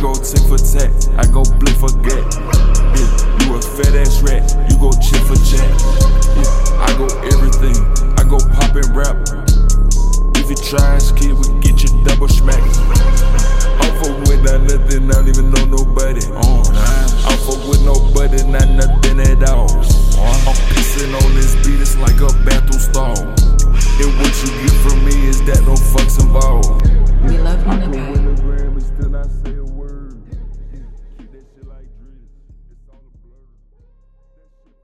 go tick for tat, I go blip for gat. Yeah, you a fat ass rat, you go chip for chat. Yeah, I go everything.